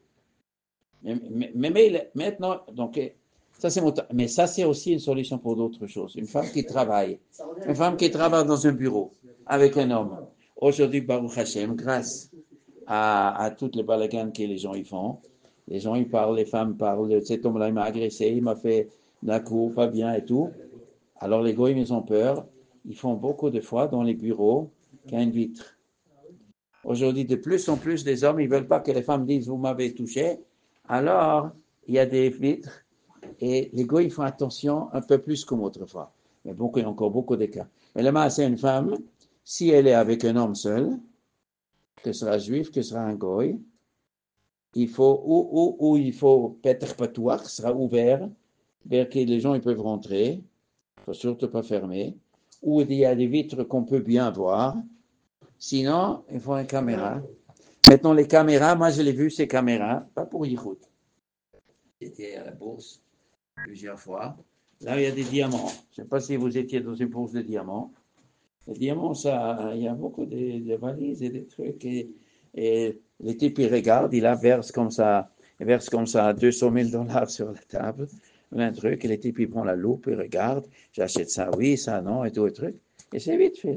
Mais maintenant, donc, ça c'est mais ça c'est aussi une solution pour d'autres choses. Une femme qui travaille dans un bureau avec un homme. Aujourd'hui, Baruch Hashem, grâce à toutes les balagans que les gens y font, les gens y parlent, les femmes parlent, cet homme-là il m'a agressé, il m'a fait d'un coup pas bien et tout. Alors les goïms ils ont peur, ils font beaucoup de fois dans les bureaux qu'il y a une vitre. Aujourd'hui, de plus en plus des hommes, ils veulent pas que les femmes disent vous m'avez touché. Alors, il y a des vitres et les goïms font attention un peu plus comme autrefois. Mais il y a encore beaucoup de cas. Mais là, c'est une femme, si elle est avec un homme seul, que ce sera juif, que ce sera un goï, il faut, ou il faut Peter Patouach, sera ouvert, vers que les gens ils peuvent rentrer, il ne faut surtout pas fermer, ou il y a des vitres qu'on peut bien voir, sinon, il faut une caméra. Maintenant, les caméras, moi je l'ai vu, ces caméras, pas pour Yichud. J'étais à la bourse plusieurs fois. Là, il y a des diamants. Je ne sais pas si vous étiez dans une bourse de diamants. Les diamants, ça, il y a beaucoup de valises et des trucs. Et les types, ils regardent, ils versent comme ça $200 000 sur la table, un truc, et les types, ils prennent la loupe, ils regardent, j'achète ça, oui, ça, non, et tout le truc. Et c'est vite fait.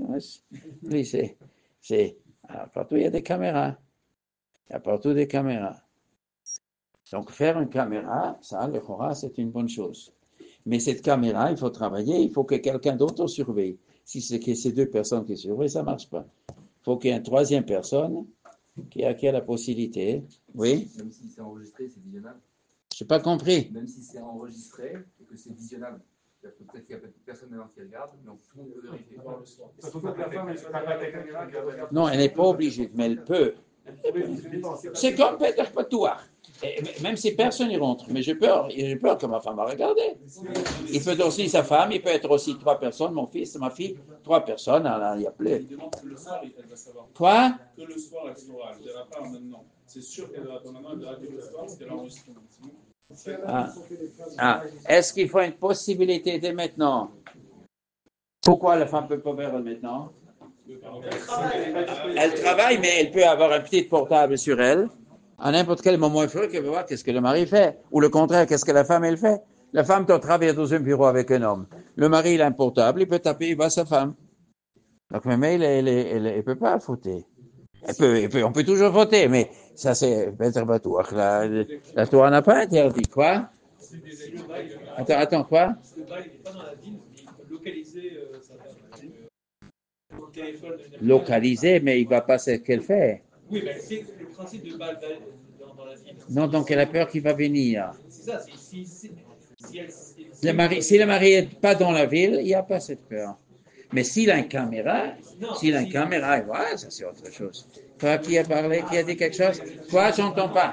Oui, partout, il y a des caméras. Il y a partout des caméras. Donc, faire une caméra, ça, le Chora, c'est une bonne chose. Mais cette caméra, il faut travailler, il faut que quelqu'un d'autre surveille. Si c'est que ces 2 personnes qui surveillent, ça ne marche pas. Il faut qu'il y ait une 3e personne qui a la possibilité. Oui? Même si c'est enregistré, c'est visionnable. Je n'ai pas compris. Même si c'est enregistré et que c'est visionnable. Peut-être qu'il n'y a personne maintenant qui regarde, donc tout le monde peut vérifier. Ça faut que la femme elle soit avec la caméra qu'elle regarde. Non, elle n'est pas obligée, mais elle peut. C'est comme Peter Patouach. Même si personne n'y rentre, mais j'ai peur que ma femme va regarder. Il peut aussi sa femme, il peut être aussi 3 personnes, mon fils, ma fille, 3 personnes, alors il n'y a plus. Il demande que le soir, elle va savoir. Quoi? Que le soir, elle saura. Elle ne verra pas maintenant. C'est sûr qu'elle verra pas maintenant, elle verra que le soir, parce qu'elle enregistre. Est-ce qu'il faut une possibilité dès maintenant? Pourquoi la femme ne peut pas faire maintenant? Elle travaille, mais elle peut avoir un petit portable sur elle. À n'importe quel moment, il faut qu'elle va voir qu'est-ce que le mari fait. Ou le contraire, qu'est-ce que la femme, elle fait. La femme doit travailler dans un bureau avec un homme. Le mari, il a un portable, il peut taper, il voit sa femme. Donc, mais il peut pas voter. On peut toujours voter, mais ça, c'est Peter Batouach. La Torah n'a pas interdit. Quoi? Attends, quoi? Le bail n'est pas dans la ville, mais il faut localiser sa femme. Au téléphone. Localisé, mais il ne voit pas ce qu'elle fait. Oui, mais c'est le principe de bail dans la ville. Non, donc elle a peur qu'il va venir. C'est ça, si elle. Si le mari n'est pas dans la ville, il n'y a pas cette peur. Mais s'il a une caméra, il voit, ça c'est autre chose. Toi, qui a parlé, qui a dit quelque chose? Quoi? J'entends pas.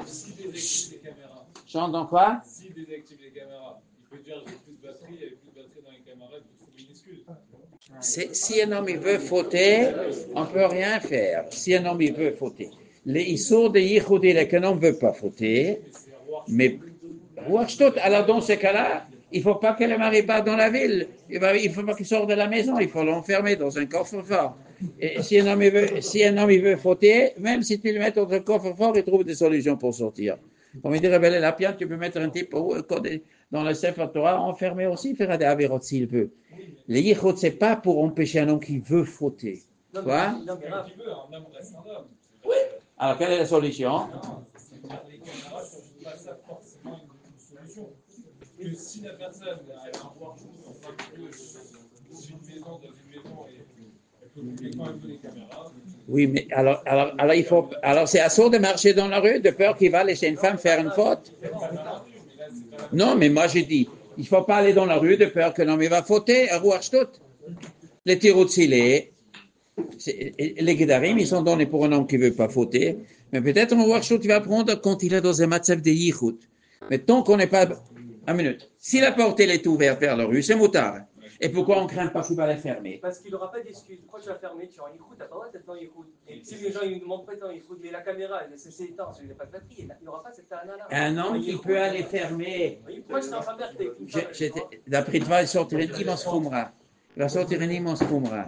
J'entends quoi? S'il désactive les caméras, il peut dire j'ai plus de batterie, il n'y avait plus de batterie dans les caméras, il peut trouver une excuse. Si un homme il veut fauter, on ne peut rien faire. Si un homme il veut fauter. Les sort de Yichoudi, qu'un homme ne veut pas fauter, mais alors dans ce cas-là, il ne faut pas que le mari parte dans la ville. Il ne faut pas qu'il sorte de la maison. Il faut l'enfermer dans un coffre-fort. Et si un homme il veut fauter, même si tu le mets dans un coffre-fort, il trouve des solutions pour sortir. Comme il dit Rebelle Lapien, tu peux mettre un type dans le Sefer Torah, enfermé aussi, il fera des avérots s'il veut. Le yichud, ce n'est pas pour empêcher un homme qui veut fauter. Quoi? Un homme reste un homme. Oui. Alors, quelle est la solution? Les caméras ne sont pas ça forcément une solution. Que si la personne a un voir en plein milieu d'une maison, dans une maison, et elle peut couper quand elle veut les caméras. Oui, mais alors c'est assaut de marcher dans la rue de peur qu'il va laisser une femme faire une faute. Non, mais moi j'ai dit, il ne faut pas aller dans la rue de peur que l'homme va fauter à Rouachtot. Les tiroutsilés, les guédarim, ils sont donnés pour un homme qui ne veut pas fauter, mais peut-être un Rouachtot, il va prendre quand il est dans un matzav de yichut. Mais tant qu'on n'est pas... Une minute. Si la porte elle est ouverte vers la rue, c'est moutard. Et pourquoi on ne craint pas qu'il va la fermer? Parce qu'il n'aura pas d'excuse. Pourquoi tu vas fermer? Tu es en écoute, tu n'as pas le droit d'être en écoute. Et si les gens ils nous demandent pas d'être en écoute, mais la caméra, c'est éteint, il n'y a pas de batterie, il n'y aura pas cette là. Un homme qui peut aller fermer. Pourquoi je suis en train de dire d'après toi, il va sortir une immense khumra. Il va sortir une immense khumra.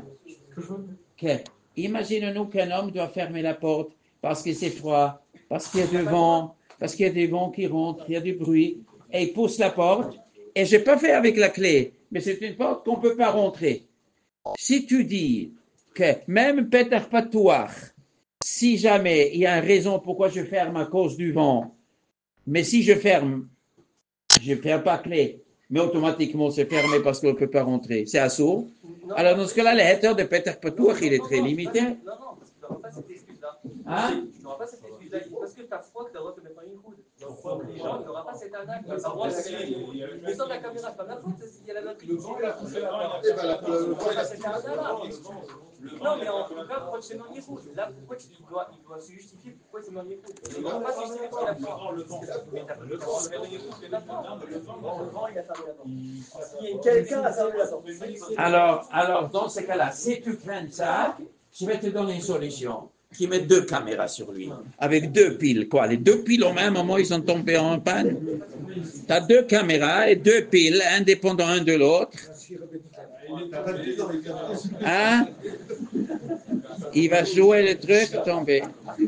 Imagine-nous qu'un homme doit fermer la porte parce qu'il c'est froid, parce qu'il y a du vent, parce qu'il y a des vents qui rentrent, il y a du bruit, et il pousse la porte, et je n'ai pas fait avec la clé, mais c'est une porte qu'on ne peut pas rentrer. Si tu dis que même Peter Patouach, si jamais il y a une raison pourquoi je ferme à cause du vent, mais si je ferme, je ne ferme pas clé, mais automatiquement c'est fermé parce qu'on ne peut pas rentrer, c'est assaut. Alors dans ce cas-là, la hauteur de Peter Patouach, il est très limité. Non, parce que tu n'auras pas cette excuse-là. Hein? Tu n'auras pas cette excuse-là. Parce que tu as froid que tu as le droit de te mettre en une coude. Donc les gens, il n'y aura pas cette arnaque. Tu as le droit de se mettre en une coude. Mais sans la caméra, c'est pas ma faute. Il y a la batterie. Le vent, il a poussé la porte. Non, mais en tout cas, pourquoi tu t'es mis en une coude? Là, pourquoi il doit se justifier pourquoi il s'est mis en une coude? Il ne doit pas se justifier parce qu'il a peur. Mais tu as pas le droit de se mettre en une coude, c'est ta faute. Le vent, il a fermé la porte. Quelqu'un a fermé la porte. Alors, dans ce cas-là, si tu crains ça, je vais te donner une solution. Qui met 2 caméras sur lui, avec 2 piles. Quoi? Les 2 piles au même moment, ils sont tombés en panne. Tu as 2 caméras et 2 piles, indépendants un de l'autre. Hein? Il va jouer le truc, tomber.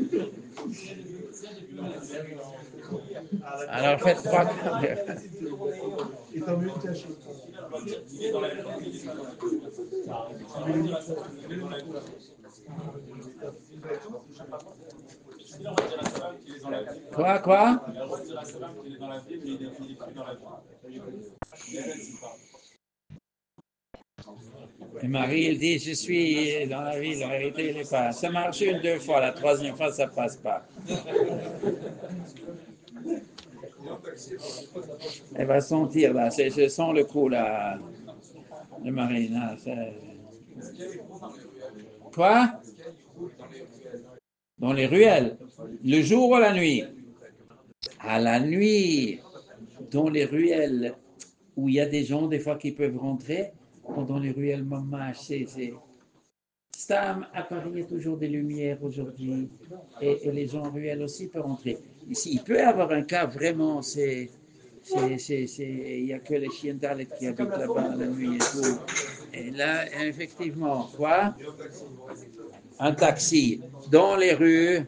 Alors faites 3 caméras. Quoi? Et Marie, elle dit, je suis dans la ville, en vérité, il n'est pas. Ça marche 1-2 fois, la 3e fois, ça ne passe pas. Elle va sentir, là, je sens le coup, là, de Marie. Là, quoi? Dans les ruelles. Le jour ou la nuit? À la nuit, dans les ruelles où il y a des gens, des fois, qui peuvent rentrer, dans les ruelles mamash, c'est Stam, à Paris, il y a toujours des lumières aujourd'hui, et les gens en ruelle aussi peuvent rentrer. Ici, il peut y avoir un cas vraiment, il n'y a que les chiens d'Alet qui habitent là-bas la nuit et tout. Et là, effectivement, quoi? Un taxi. Dans les rues,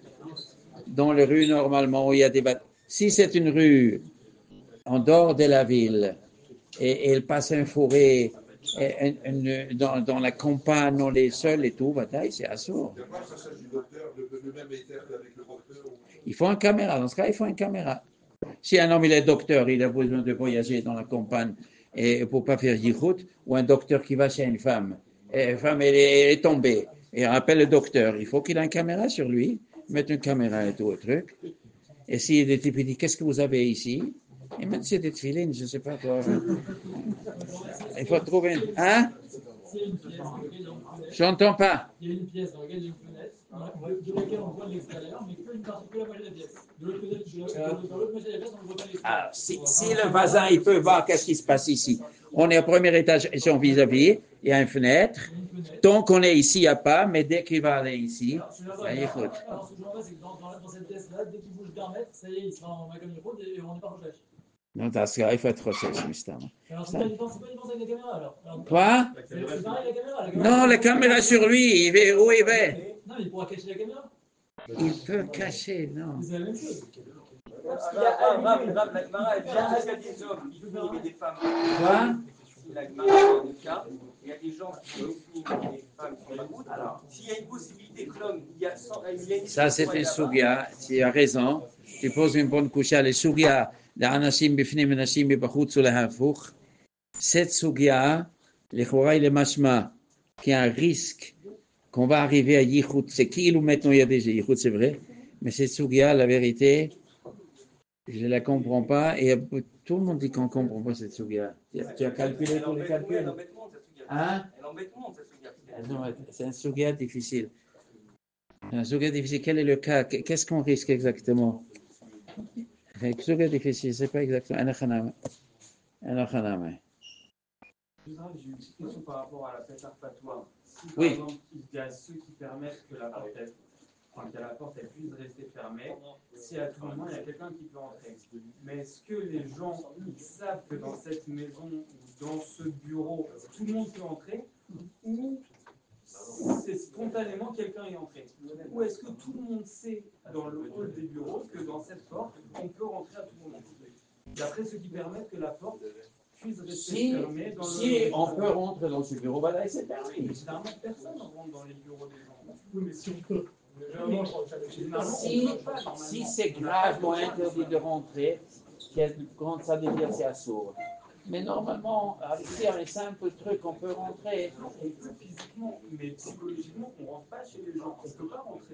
normalement, où il y a des bâtiments. Si c'est une rue en dehors de la ville, et elle passe un forêt dans la campagne, dans les sols et tout, bataille, c'est assourd. Il n'y a pas le passage du docteur, le même éther qu'avec le docteur. Il faut une caméra, dans ce cas, il faut une caméra. Si un homme il est docteur, il a besoin de voyager dans la campagne et pour pas faire yichut, ou un docteur qui va chez une femme, et une femme elle est tombée, et appelle le docteur, il faut qu'il ait une caméra sur lui, mettre une caméra et tout le truc. Et si le type dit qu'est-ce que vous avez ici, et même si c'est des tefilines, je ne sais pas quoi. Il faut trouver une... Hein? J'entends pas. Il y a une pièce dans laquelle il y a une fenêtre, de laquelle on voit l'extérieur, mais que une partie, que la moitié de la pièce. De l'autre côté, dans l'autre moitié de la pièce, on ne voit pas l'extérieur. Si le voisin, il peut voir qu'est-ce qui se passe ici. On est au premier étage, ils sont vis-à-vis, il y a une fenêtre. Tant qu'on est ici, il n'y a pas, mais dès qu'il va aller ici, ça y est, écoute. Alors, ce que je vois, c'est que dans cette pièce-là, dès qu'il bouge d'un mètre, ça y est, il sera en Macam Yehud et on n'est pas recherché. Non, dans ce cas, il faut être recherché, Mr. Alors, c'est pas une différence avec la caméra, alors. Quoi? C'est pareil, la caméra. Non, la caméra sur lui, il va, où il va? Non, il pourra cacher la caméra. Il peut cacher, non. C'est la même chose. La Gemara, elle vient jusqu'à des hommes, il faut aimer des femmes. Quoi? La Gemara, dans le cas, il y a des gens qui sont des femmes qui sont pas gouttes. Alors, s'il y a une possibilité que l'homme, il y a une Ça, c'est un sugia, tu as raison. Tu poses une bonne couche. Les sugia, les anashim bifnim, anashim bibachutz ou les hafouch. Cette sugia, les choraï, les mashma, qui a un risque qu'on va arriver à yichut. C'est qui nous maintenant il y a déjà yichut, c'est vrai. Mais cette sugia, la vérité, je ne la comprends pas. Et tout le monde dit qu'on ne comprend pas cette sugia. Tu as calculé tous les calculs? Hein? Non, c'est un sugia difficile. Un sujet difficile, quel est le cas? Qu'est-ce qu'on risque exactement? Un sujet difficile, c'est pas exactement. J'ai une petite question par rapport à la Pétar Fatwa. Si par exemple, il y a ceux qui permettent que la porte elle puisse rester fermée, si à tout moment il y a quelqu'un qui peut entrer. Mais est-ce que les gens ils savent que dans cette maison ou dans ce bureau, tout le monde peut entrer, ou c'est spontanément quelqu'un est entré? Ou est-ce que tout le monde sait dans le hall des bureaux que dans cette porte, on peut rentrer à tout moment? D'après ceux qui permettent que la porte puisse rester fermée dans le... on peut rentrer dans ce bureau, bah là, c'est permis. Mais généralement, personne ne rentre dans les bureaux des gens. Oui, mais si on peut. Si c'est gravement interdit de rentrer, quand ça veut dire c'est assourd. Mais normalement, ici, avec un simple truc, on peut rentrer. Et physiquement, mais psychologiquement, on ne rentre pas chez les gens. On ne peut pas rentrer.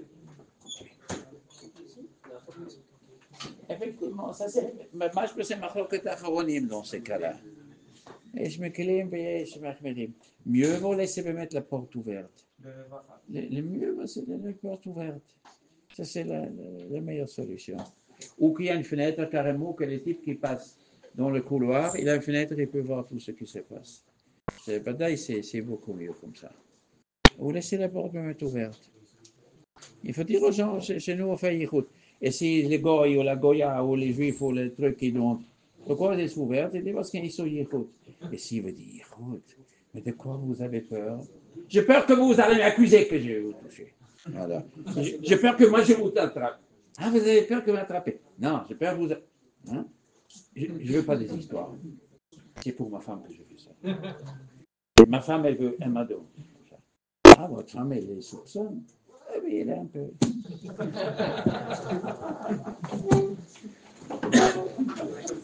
Effectivement, ça c'est. Moi, je me suis marqué à dans ces cas-là. Et je me clé, je me mieux vaut laisser me mettre la porte ouverte. Le mieux, c'est la porte ouverte. Ça, c'est la meilleure solution. Ou qu'il y a une fenêtre carrément, que les types qui passent dans le couloir, il a une fenêtre, il peut voir tout ce qui se passe. C'est beaucoup mieux comme ça. Ou laisser la porte me mettre ouverte. Il faut dire aux gens, chez nous, on fait yichut. Et si les goy ou la goya ou les juifs ou les trucs qui donnent, pourquoi ils sont ouverts? C'est parce qu'ils sont yichut. Et s'il veut dire yichut, mais de quoi vous avez peur? J'ai peur que vous allez m'accuser que je vais vous toucher. Voilà. J'ai peur que moi je vous attrape. Ah, vous avez peur que vous m'attrapez? Non, j'ai peur que vous... Hein? Je ne veux pas des histoires. C'est pour ma femme que je fais ça. Et ma femme, elle m'adore. Ah, votre femme, elle les soupçonne. Eh oui, elle est un peu.